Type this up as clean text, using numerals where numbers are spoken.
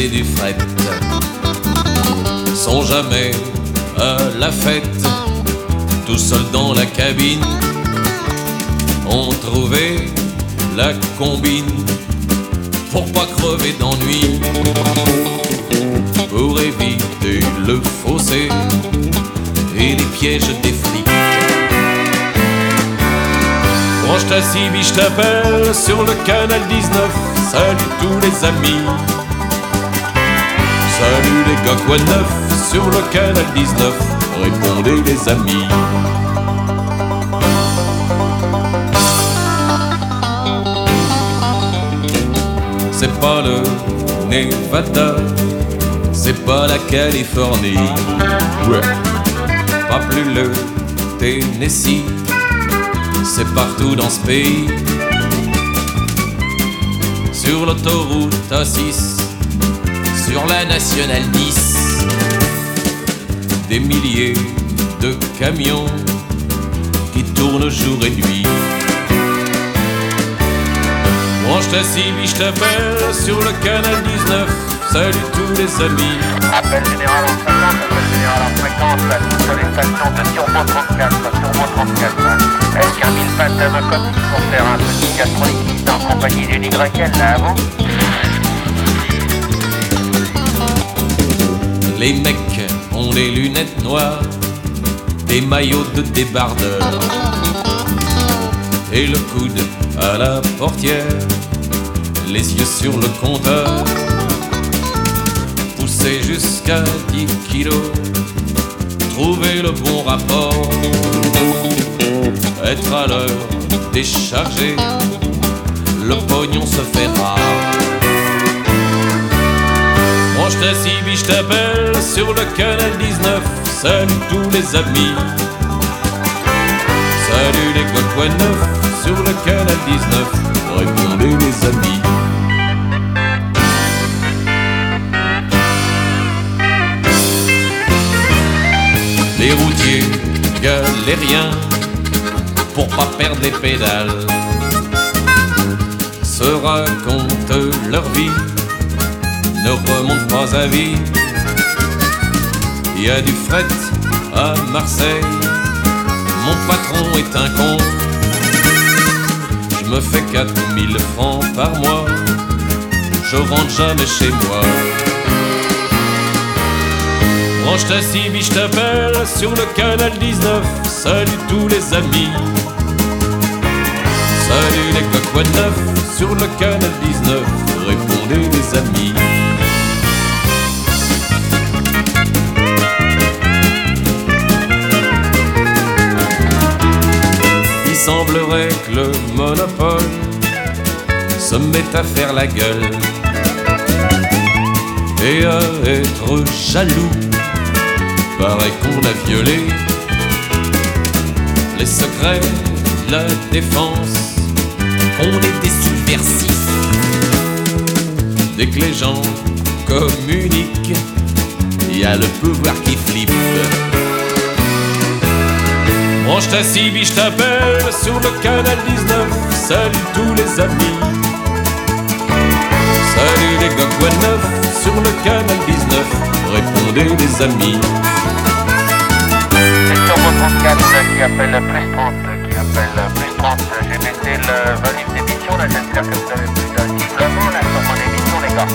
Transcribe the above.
et du fret sont jamais à la fête. Tout seul dans la cabine, ont trouvé la combine pour pas crever d'ennui, pour éviter le fossé et les pièges des flics. Branche ta cibi, je t'appelle sur le canal 19. Salut tous les amis. Salut les gars, quoi de neuf sur le canal 19? Répondez les amis. C'est pas le Nevada, c'est pas la Californie, ouais. Pas plus le Tennessee, c'est partout dans ce pays. Sur l'autoroute A6, sur la nationale 10, des milliers de camions qui tournent jour et nuit. Branche ta cibi, je t'appelle sur le canal 19. Salut tous les amis. Appel général en 50, appel général en fréquence sur les stations de Turbo 34, Turbo 34. Est-ce qu'un mille pattes me copie pour faire un petit gastrolytique en compagnie d'une YL là, vous? Les mecs ont les lunettes noires, des maillots de débardeurs et le coude à la portière, les yeux sur le compteur. Pousser jusqu'à 10 kilos, trouver le bon rapport, être à l'heure déchargé, le pognon se fait rare. Branche ta cibi, je t'appelle sur le canal 19. Salut tous les amis. Salut les gars, quoi de neuf sur le canal 19? Répondez les amis. Les routiers galériens, pour pas perdre les pédales, se racontent leur vie, ne remontent pas à vie. Il y a du fret à Marseille, mon patron est un con. Je me fais 4000 francs par mois, je rentre jamais chez moi. Branche ta cibi, je t'appelle sur le canal 19. Salut tous les amis. Salut les gars, quoi de neuf sur le canal 19? Répondez les amis. Il semblerait que le monopole se mette à faire la gueule et à être jaloux. Paraît qu'on a violé les secrets de la défense, qu'on est des subversifs. Dès que les gens communiquent, il y a le pouvoir qui flippe. Branche ta cibi, je t'appelle sur le canal 19. Salut tous les amis. Salut les gars, quoi de neuf sur le canal 19? Répondez les amis. C'est Turbo 34 qui appelle plus 30, plus 30. J'ai baissé le volume d'émission, là j'espère que vous avez plus d'un sifflement là sur mon émission les gars.